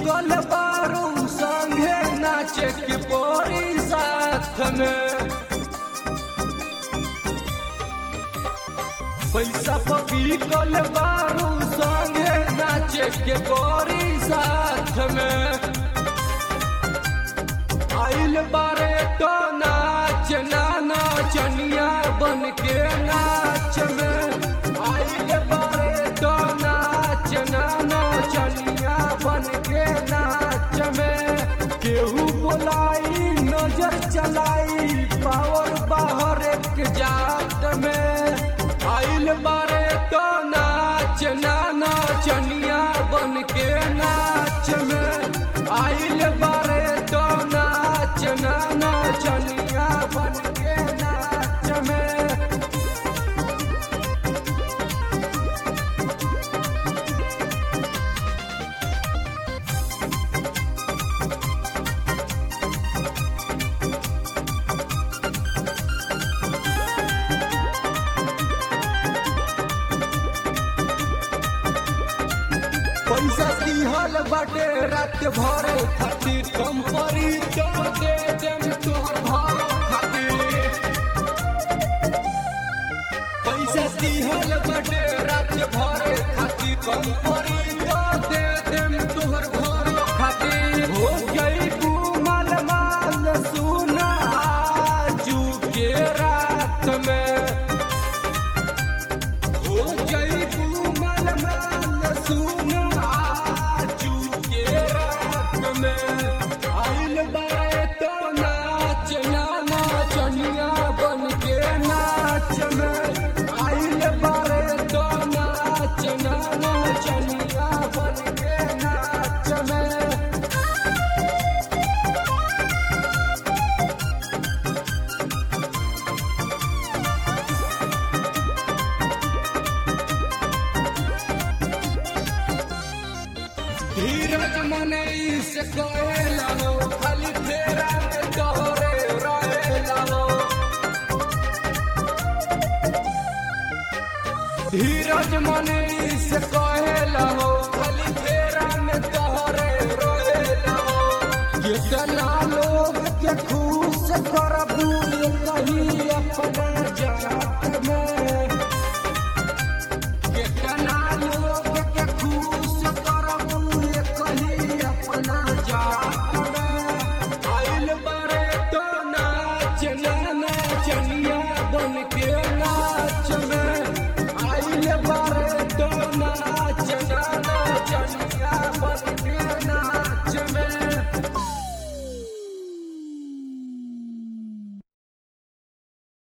गल बारू संगे नाचे के परी साथ में पैसा पपी कल बारू संगे नाचे के परी साथ में आइल बारे तो नाच नाना चनिया बन के नाच में आइल बारे तो नाच नाना चनिया बन के नाच में केहू बोलाई नजर चलाई पावर बाहर एक जात में आइल बारे तो नाच नाना चनिया बन के नाच में आइल बारे तो नाच नाना चनिया बन के नाच में पैसा दिहल बाटे रात भर खातिर कम परी तो दे देम तोहर भर खातिर पैसा दिहल बाटे रात भर खातिर कम परी तो दे देम तोहर भर खातिर हो गई तू माल माल सुना आजू के रात में हो गई तू माल माल सुना आइल बारे तो नाच नाना चनिया बन के नाच में आइल बारे तो नाच नाना चनिया बन के नाच में धीरज मने से कहेला हो खाली फेरा में तोहरे रहेला हो धीरज मने से कहेला हो खाली फेरा में तोहरे रहेला हो कितना लोग के खुश करबू कहीं अपना जात में कितना लोग के खुश करबू कहीं अपना जात में आइल बारे तो नाच नाना चनिया बन के नाच